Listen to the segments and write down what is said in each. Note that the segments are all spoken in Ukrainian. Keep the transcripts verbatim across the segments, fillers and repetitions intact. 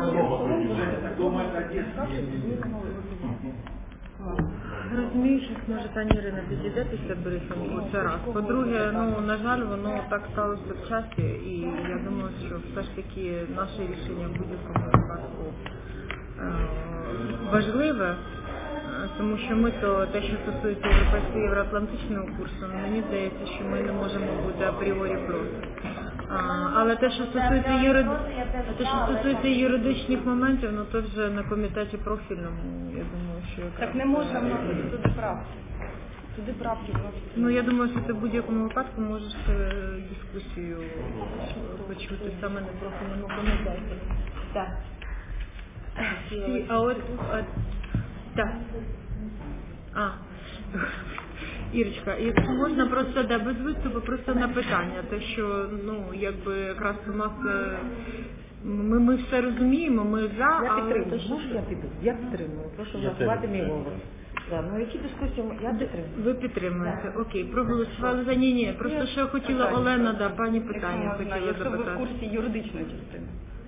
Розумію, що може пані Ірина підійде після брифінгу, це раз. По-друге, ну, на жаль, воно так сталося в часі, і я думаю, що все ж таки наше рішення в будь-якому випадку е- важливе, тому що ми то, те, що стосується європейського євроатлантичного курсу, мені здається, що ми не можемо бути апріорі проти. А, але те, що стосується юрид... те, що стосується юридичних моментів, ну то вже на комітеті профільному, я думаю, що якраз... Так не можна вносити туди правки. Туди правки вносити. Ну, я думаю, що ти в будь-якому випадку можеш дискусію почути саме на профільному комітеті. Так. А от... Так. А. Ірочка, якщо можна просто, да, без виступу, просто на питання, те, що, ну, якби, якраз у нас, ми, ми все розуміємо, ми за, я але... Підтримую. Що... Я підтримую, я підтримую, прошу врахувати мій голос. Да, ну, які дискусії, я підтримую. Ви підтримуєте, окей, проголосували за, ні, ні, просто що хотіла Олена, да, пані питання хотіла якщо запитати. Якщо ви в курсі юридичної частини.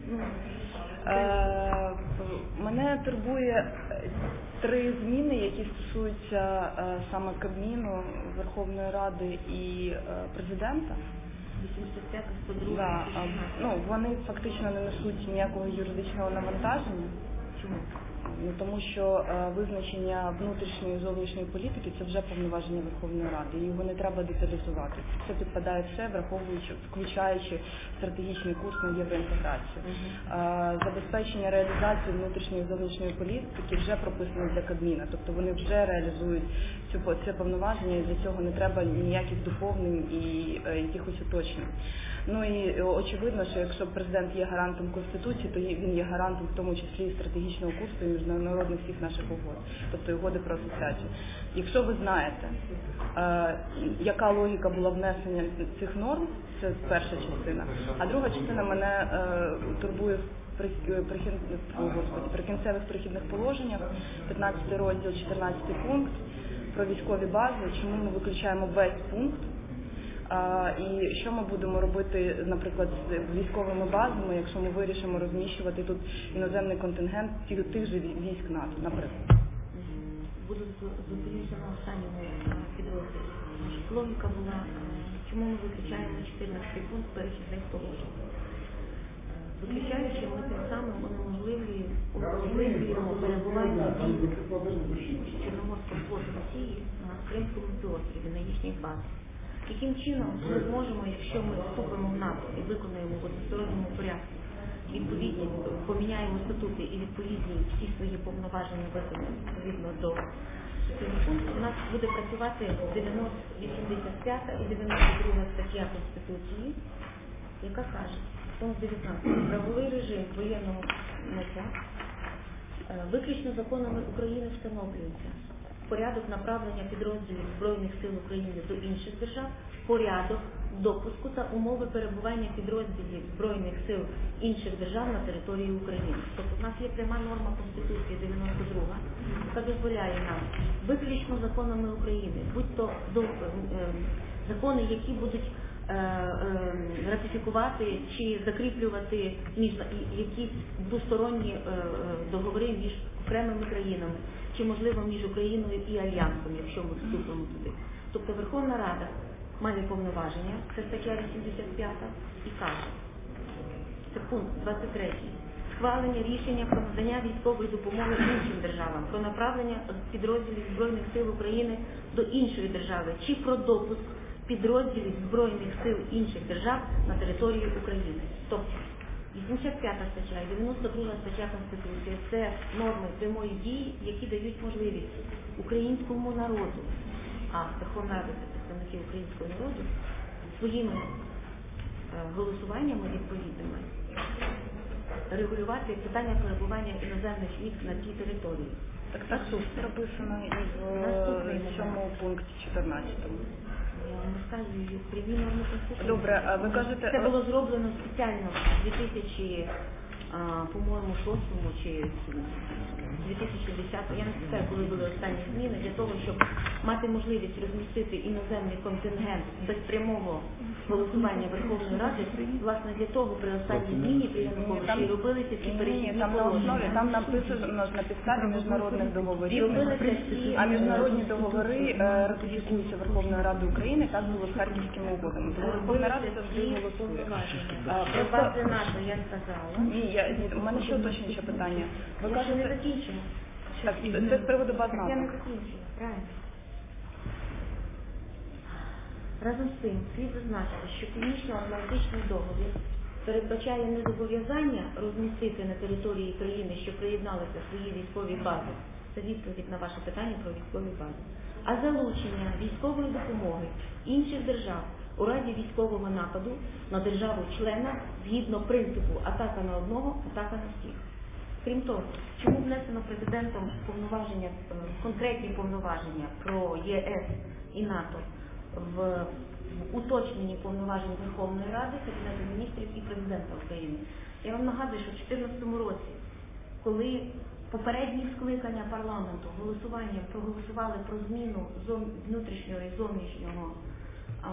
Е, мене турбує три зміни, які стосуються е, саме Кабміну, Верховної Ради і е, Президента. вісімдесят п'ять сто два. Да, е, ну, вони фактично не несуть ніякого юридичного навантаження. Чому? Ну, тому що е, визначення внутрішньої і зовнішньої політики – це вже повноваження Верховної Ради, і його не треба деталізувати. Це підпадає все, враховуючи, включаючи стратегічний курс на євроінтеграцію. Uh-huh. Е, забезпечення реалізації внутрішньої і зовнішньої політики вже прописано для Кабміна, тобто вони вже реалізують цю, це повноваження, і для цього не треба ніяких доповнень і е, якихось уточнень. Ну і очевидно, що якщо президент є гарантом Конституції, то він є гарантом в тому числі і стратегічного курсу і міжнародних всіх наших угод, тобто угоди про асоціацію. Якщо ви знаєте, е, яка логіка була внесення цих норм, це перша частина, а друга частина мене е, турбує в прихід, о, Господи, прикінцевих перехідних положеннях, п'ятнадцятий розділ, чотирнадцятий пункт про військові бази, чому ми виключаємо весь пункт. А, і що ми будемо робити, наприклад, з військовими базами, якщо ми вирішимо розміщувати тут іноземний контингент тих, тих же військ НАТО, наприклад? Буду зупинитися на останньому підрозділі. Логіка була, чому ми виключаємо чотирнадцятий пункт перехідних положень. Виключаючи, ми тим самим унеможливлюємо перебування Чорноморського флоту Росії на Кримському півострові, на їхніх базах. Яким чином ми зможемо, якщо ми вступимо в НАТО і виконуємо в односторонньому порядку, відповідні, поміняємо статути і відповідні всі свої повноваження виконуємо відповідно до цього пункту, у нас буде працювати вісімдесят п'ята і дев'яносто друга стаття Конституції, яка каже, пункт дев'ятнадцятий, правовий режим воєнного миття виключно законами України встановлюється порядок направлення підрозділів Збройних сил України до інших держав, порядок допуску та умови перебування підрозділів Збройних сил інших держав на території України. Тобто у нас є пряма норма Конституції дев'яносто друга, яка дозволяє нам виключно законами України, будь-то до, е, е, закони, які будуть е, е, ратифікувати чи закріплювати між, якісь двосторонні е, договори між окремими країнами, чи, можливо, між Україною і Альянсом, якщо ми вступимо туди. Тобто Верховна Рада має повноваження, це стаття вісімдесят п'ята, і каже, це пункт двадцять третій, схвалення рішення про надання військової допомоги іншим державам, про направлення підрозділів Збройних сил України до іншої держави, чи про допуск підрозділів Збройних сил інших держав на територію України. Тобто, вісімдесят п'ята стаття і дев'яносто друга стаття Конституції – це норми прямої дії, які дають можливість українському народу, а Верховна Рада – це представники українського народу, своїми е, голосуваннями відповідними регулювати питання перебування іноземних військ на тій території. Так так тут прописано і в цьому пункті чотирнадцятому. Я вам розказую прямі норми Конституції. Добре, а ви кажете... Це було зроблено спеціально в дві тисячі по-моєму, шостому чи дві тисячі десятому, я не пам'ятаю, коли були останні зміни, для того, щоб мати можливість розмістити іноземний контингент без прямого голосування Верховної Ради, власне, для того при останній зміні при Януковичі і робилися ці перехідні Ні, там на основі, положення. там написано на підставі міжнародних договорів, Робилися всі- а міжнародні договори е, ратифікуються Верховною Радою України, так було з Харківськими угодами. Тому Верховна Рада Робилися завжди всі голосує. повноваження. А, Про просто- бази НАТО я сказала. Ні, я, ні, у мене ще уточнююче питання. Ви Я ще не кажете, закінчила. так, це з приводу баз Я не НАТО. закінчила, правильно. Разом з тим, слід зазначити, що Північно-Атлантичний договір передбачає не зобов'язання розмістити на території країни, що приєдналися свої військові бази, це відповідь на ваше питання про військові бази, а залучення військової допомоги інших держав у разі військового нападу на державу-члена згідно принципу атака на одного, атака на всіх. Крім того, чому внесено президентом повноваження, е, конкретні повноваження про ЄС і НАТО в, в уточненні повноважень Верховної Ради, Кабінету міністрів і президента України. Я вам нагадую, що в дві тисячі чотирнадцятому році, коли попередні скликання парламенту голосуванням проголосували про зміну зон, внутрішнього і зовнішнього а,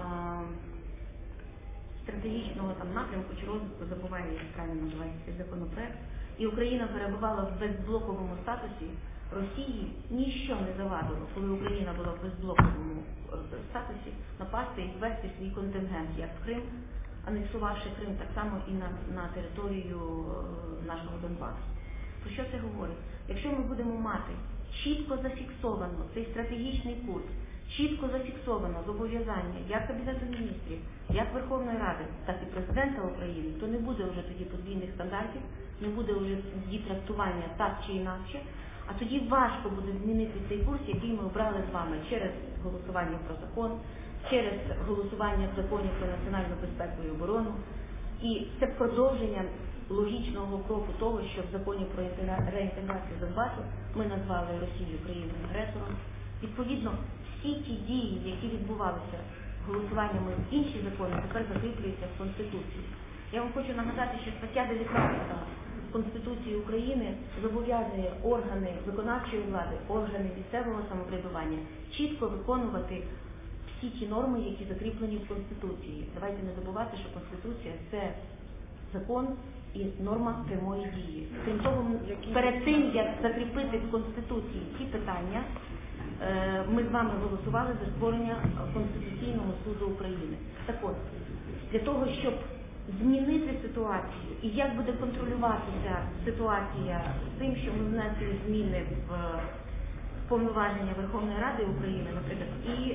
стратегічного там напрямку чи розвитку, забуваю, як правильно називається цей законопроект, і Україна перебувала в безблоковому статусі, Росії ніщо не завадило, коли Україна була в безблоковому е, статусі, напасти і ввести свій контингент, як в Крим, анексувавши Крим так само і на, на територію е, нашого Донбасу. Про що це говорить? Якщо ми будемо мати чітко зафіксовано цей стратегічний курс, чітко зафіксовано зобов'язання як Кабінету міністрів, як Верховної Ради, так і Президента України, то не буде вже тоді подвійних стандартів, не буде вже тоді трактування так чи інакше, а тоді важко буде змінити цей курс, який ми обрали з вами через голосування про закон, через голосування в законі про національну безпеку і оборону. І це продовження логічного кроку того, що в законі про реінтеграцію Донбасу ми назвали Росію країною-агресором. Відповідно, всі ті дії, які відбувалися голосуваннями в інші закони, тепер закріплюються в Конституції. Я вам хочу нагадати, що стаття дев'ятнадцята Конституції України зобов'язує органи виконавчої влади, органи місцевого самоврядування чітко виконувати всі ті норми, які закріплені в Конституції. Давайте не забувати, що Конституція – це закон і норма прямої дії. Крім того, перед тим, як закріпити в Конституції ці питання, ми з вами голосували за створення Конституційного суду України. Так от, для того, щоб змінити ситуацію і як буде контролюватися ситуація з тим, що ми внесли зміни в повноваження Верховної Ради України, наприклад, і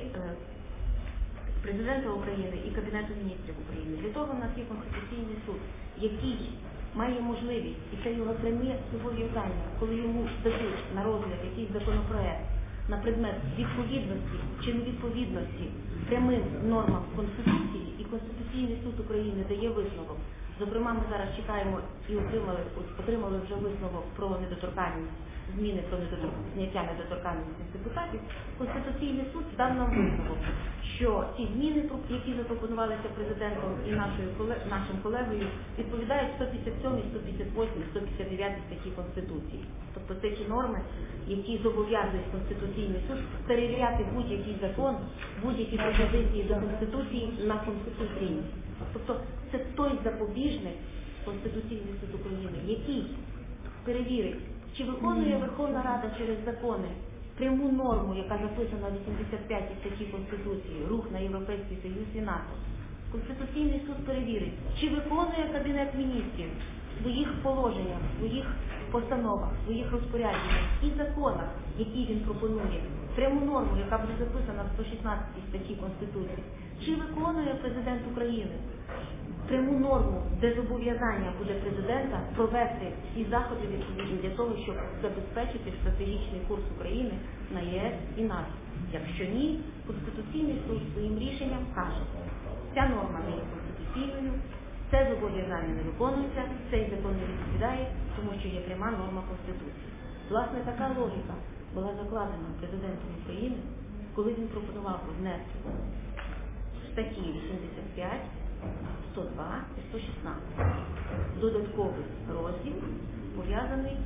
Президента України, і Кабінету міністрів України. Для того в нас є Конституційний суд, який має можливість, і це його прямі зобов'язання, коли йому дадуть на розгляд якийсь законопроект на предмет відповідності чи невідповідності прямим нормам Конституції, і Конституційний суд України дає висновок. Зокрема, ми зараз чекаємо і отримали, отримали вже висновок про недоторканність, зміни про недотор... зняття недоторканності депутатів. Конституційний суд дав нам висновок, що ті зміни, які запропонувалися президентом і нашою, нашим колегою, відповідають сто п'ятдесят сьомій, сто п'ятдесят восьмій, сто п'ятдесят дев'ятій статті Конституції. Тобто це ті норми, які зобов'язують Конституційний суд перевіряти будь-який закон, будь-які пропозиції до Конституції на конституційність. Тобто це той запобіжник, Конституційний суд України, який перевірить, чи виконує Верховна Рада через закони пряму норму, яка записана в вісімдесят п'ятій статті Конституції, рух на Європейський Союз і НАТО. Конституційний суд перевірить, чи виконує Кабінет міністрів в своїх положеннях, в своїх постановах, в своїх розпорядженнях і законах, які він пропонує, пряму норму, яка буде записана в сто шістнадцятій статті Конституції, чи виконує Президент України пряму норму, де зобов'язання буде президента провести всі заходи відповідні для того, щоб забезпечити стратегічний курс України на ЄС і НАТО. Якщо ні, Конституційний суд своїм рішенням каже, ця норма не є конституційною, це зобов'язання не виконується, цей закон не відповідає, тому що є пряма норма Конституції. Власне, така логіка була закладена президентом України, коли він пропонував внести в статті вісімдесят п'ять сто два і сто шістнадцять. Додатковий розділ пов'язаний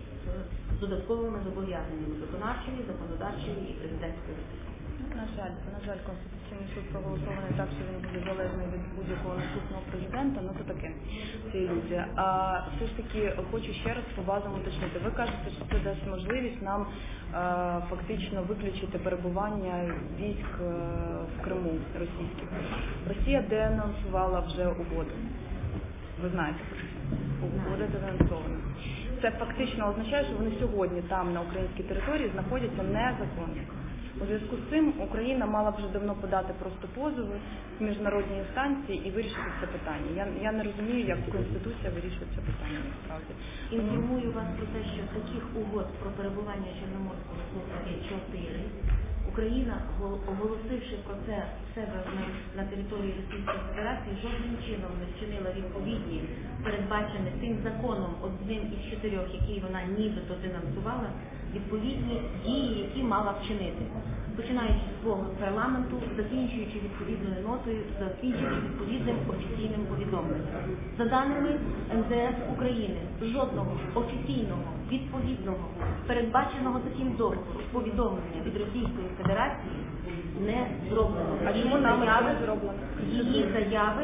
з додатковими зобов'язаннями виконавчої, законодавчої і президентської влади. На жаль, на жаль, Конституційний суд проголосований так, що він буде залежний від будь-якого наступного президента, ну то таке, це ілюзія. А все ж таки хочу ще раз по базам уточнити. Ви кажете, що це дасть можливість нам е, фактично виключити перебування військ е, в Криму російських. Росія денонсувала вже угоду. Ви знаєте про це? Угода денонсована. Це фактично означає, що вони сьогодні там, на українській території, знаходяться незаконно. У зв'язку з цим Україна мала б вже давно подати просто позови в міжнародні інстанції і вирішити це питання. Я, я не розумію, як Конституція вирішує це питання насправді. Інформую вас про те, що таких угод про перебування Чорноморського флоту є чотири. Україна, оголосивши про це себе на території Російської Федерації, жодним чином не вчинила відповідні, передбачені цим законом, одним із чотирьох, який вона нібито денонсувала, відповідні дії, які мала вчинити. Починаючи з свого парламенту, закінчуючи відповідною нотою, закінчуючи відповідним офіційним повідомленням. За даними ем зет ес України, жодного офіційного, відповідного, передбаченого таким договору повідомлення від Російської Федерації не зроблено. А чому нам це зроблено? Її заяви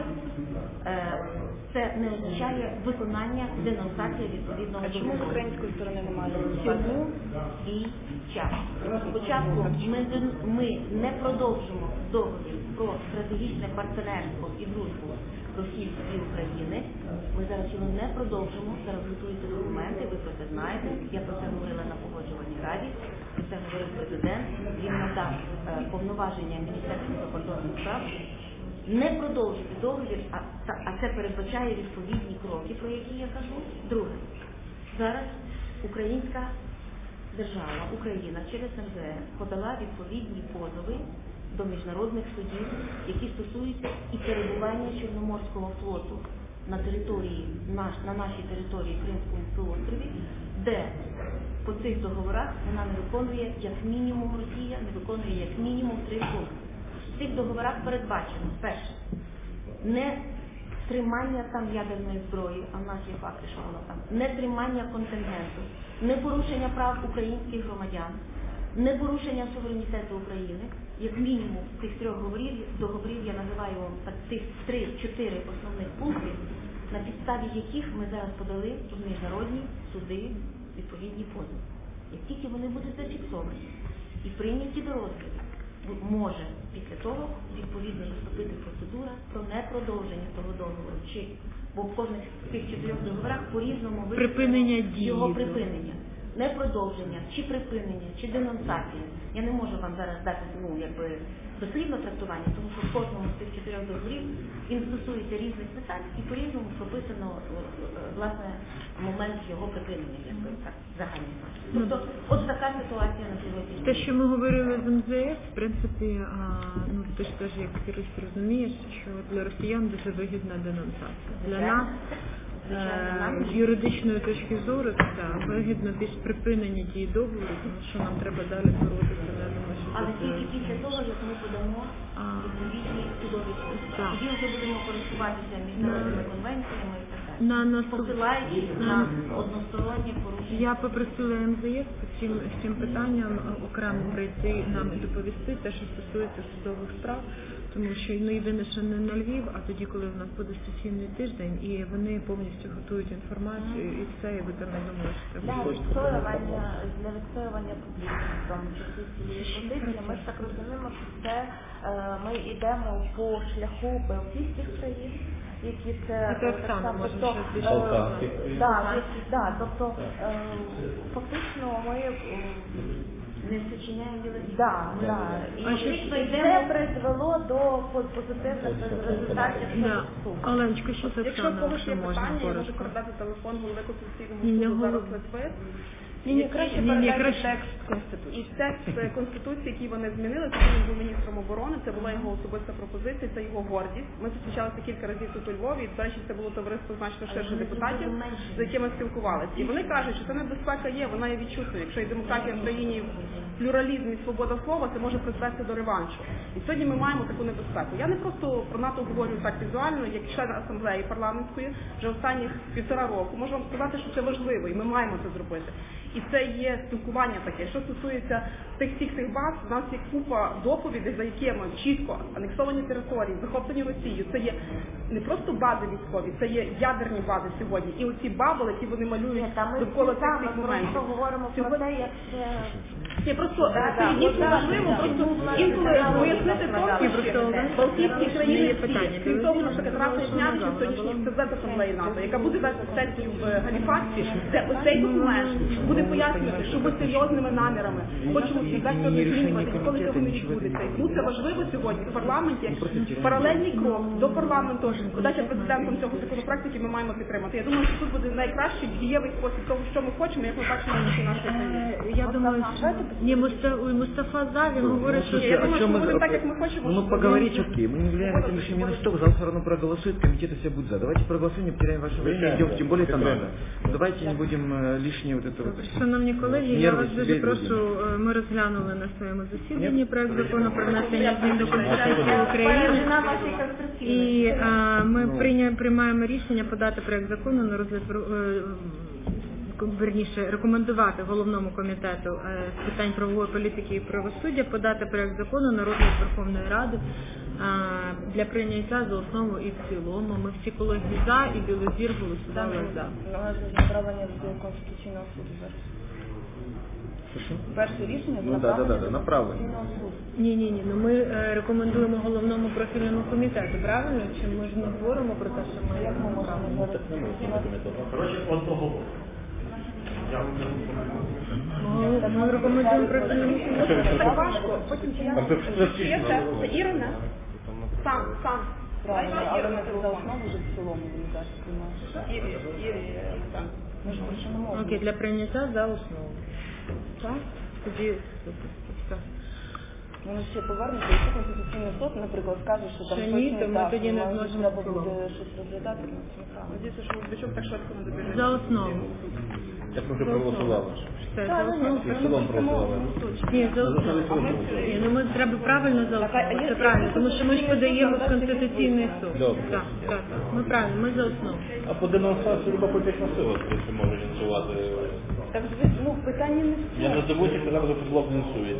е, це не означає виконання денонсації відповідного договору. А чому з української сторони немає денонсації? Чому свій час? Спочатку ми, ми не продовжимо договір про стратегічне партнерство і дружбу Росії і України. Ми зараз його не продовжимо. Зараз готуються документи, ви про це знаєте. Я про це говорила на погоджувальній раді. Про це говорив президент. Він надав е, повноваження Міністерству закордонних справ не продовжити договір, а, а це передбачає відповідні кроки, про які я кажу. Друге, зараз українська держава, Україна через ем зет ес подала відповідні позови до міжнародних судів, які стосуються і перебування Чорноморського флоту на території, наш, на нашій території Кримському півострові, де по цих договорах вона не виконує, як мінімум Росія, не виконує як мінімум три пункти. В цих договорах передбачено, перше, не тримання там ядерної зброї, а в нас є факти, що воно там, не тримання контингенту, не порушення прав українських громадян, не порушення суверенітету України, як мінімум цих трьох договорів, договорів я називаю вам так, тих три-чотири основних пункти, на підставі яких ми зараз подали в міжнародні суди відповідні позови. Як тільки вони будуть зафіксовані і прийняті до розгляду, може після того відповідно наступити процедура про непродовження того договору. Чи, бо в кожних з цих чотирьох договорах по-різному припинення дії, його припинення. Не продовження, чи припинення, чи денонсація. Я не можу вам зараз дати, ну, якби, дослівне трактування, тому що в кожному з цих чотирьох договорів він стосується різних питань і по-різному прописано, власне, момент його припинення, якби так, загальний. Тобто, от така ситуація на сьогодні. Те, що ми говорили з ем зет ес, в принципі, а, ну, ти ж теж, як юрист, розумієш, що для росіян дуже вигідна денонсація. Для нас, Е, з юридичної точки зору, це вигідно більш припинення дії договору, тому що нам треба далі боротися. Але тільки після того, як ми подамо відповідні судові позови. Тоді вже будемо користуватися міжнародними конвенціями і так далі. На, на, посилаючись на, на одностороннє порушення. Я попросила ем зет ес з цим, з цим питанням окремо прийти нам і доповісти те, що стосується судових справ. Тому що ну, єдине, що не на Львів, а тоді, коли в нас буде сесійний тиждень, і вони повністю готують інформацію, і все, і ви там не думаєте, що це для відстоювання, для відстоювання публічних, в тому числі цієї позиції, ми ж так розуміємо, що це е, ми йдемо по шляху балтійських країн, які це так само, тобто, е, да, да, тобто е, фактично ми не зачиняємо велосипед. Да, да. І фактично це йдемо... призвело до позитивних результатів. Да. Оленочка, що це Якщо саме, когось що є можна питання, я можу коротко? передати телефон голови Конституційного Ні, суду голов- зараз відповідь. Ні, ні, краще Ні, ні, передайте краще. текст Конституції. І текст Конституції, який вони змінили, тоді він був міністром оборони, це була його особиста пропозиція, це його гордість. Ми зустрічалися кілька разів тут у Львові, і, до речі, це було товариство значно ширше депутатів, з якими спілкувалися. І вони кажуть, що це небезпека є, вона є відчутною. Якщо є демократія в країні, плюралізм і свобода слова, це може призвести до реваншу. І сьогодні ми маємо таку небезпеку. Я не просто про НАТО говорю так візуально, як член асамблеї парламентської, вже останніх півтора року. Можу вам сказати, що це важливо, і ми маємо це зробити. І це є спілкування таке. Що стосується тих всіх цих баз, у нас є купа доповідей, за якими чітко анексовані території, захоплені Росією. Це є не просто бази військові, це є ядерні бази сьогодні. І оці бабли, які вони малюють довкола цих всіх моментів. Ми говоримо про те, як це... Це просто це інколи важливо, просто інколи пояснити тонкощі Балтійські країни всі. Крім того, наприклад, Раша Ягнявича, сьогоднішній президент асамблеї НАТО, яка буде вести сесію в Галіфаксі, де оцей документ буде пояснювати, що ми серйозними намірами хочемо ці вектори змінювати, коли цього не відбудеться. І тому це важливо сьогодні в парламенті. Паралельний крок до парламенту, подача президентом цього законопроекту, який ми маємо підтримати. Я думаю, що тут буде найкращий дієвий спосіб того, що ми хочемо, як ми бачимо в нашій країні. Я думаю, що не Мустафа, Мустафа Залин говорит, что... Я думаю, что мы будем так, как мы хотим. Ну, поговорить, окей. Мы не влияем этим решением ни на что, зал все равно проголосует, комитеты все будут за. Давайте проголосуем, не потеряем ваше время, идем, тем более это надо. Давайте не будем лишнее вот это вот... Шановні колеги, я вас дуже прошу, ми розглянули на своєму засіданні проект закону про внесення змін до Конституції України. І а, ми прийня, приймаємо рішення подати проект закону на розгляд, верніше, рекомендувати головному комітету з питань правової політики і правосуддя подати проект закону на розгляд Верховної Ради для прийняття за основу і в цілому. Ми всі колеги за, і Білозір голосували за. Належить направлення до Конституційного суду зараз. Перше рішення ну, да, да, да, направлення. Ні, ні, ні. Ну ми е, рекомендуємо головному профільному комітету, правильно? Чи ми ж не говоримо про те, що ми як ми можемо зараз? Коротше, одного. Ми, ми рекомендуємо профільному комітету. Це важко. Потім чи я це, це Ірина. Сам, сам. Правильно, але ми це за основу вже в цілому, мені кажуть, приймаємо. Ірі, Ірі, так. Ми ж більше не можемо. Окей, для прийняття за основу. Так? Тоді все. Вони ще повернуться, якщо Конституційний суд, наприклад, скаже, що там Що ні, щось то не ми так, тоді не може, зможемо треба в цілому. буде щось розглядати, ну, це неправильно. Надіюся, що Медведчук так швидко не добіжить. За основу. Я просто проголосувала. Все, за основу. Я в цілому проголосувала. Ні, за основу. Ні, ну ми треба правильно за основу. Це правильно, тому що ми ж подаємо в Конституційний суд. Добре. Так, так, так. Ми правильно, ми за основу. А по денонсації люба політична сила, в принципі, може ініціювати. Так, ну, питання не в Я цьому. назову, як казав, за предлог денонсують.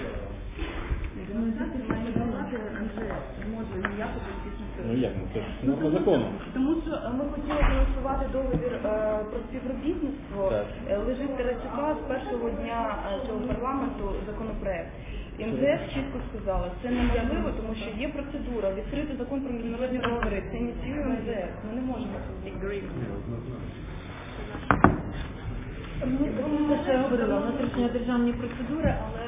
Ну як, ну це ж ну, по закону. Тому що е, ми хотіли голосувати договір е, про співробітництво, Так. Е, лежить Тарасюка з першого дня е, цього парламенту законопроект. ем зет еф чітко сказала, це неможливо, тому що є процедура, відкрити закон про міжнародні договори, це ініціює ем зет еф, ми не можемо це зробити. Мені здається, що я говорила, внутрішньодержавні процедури, але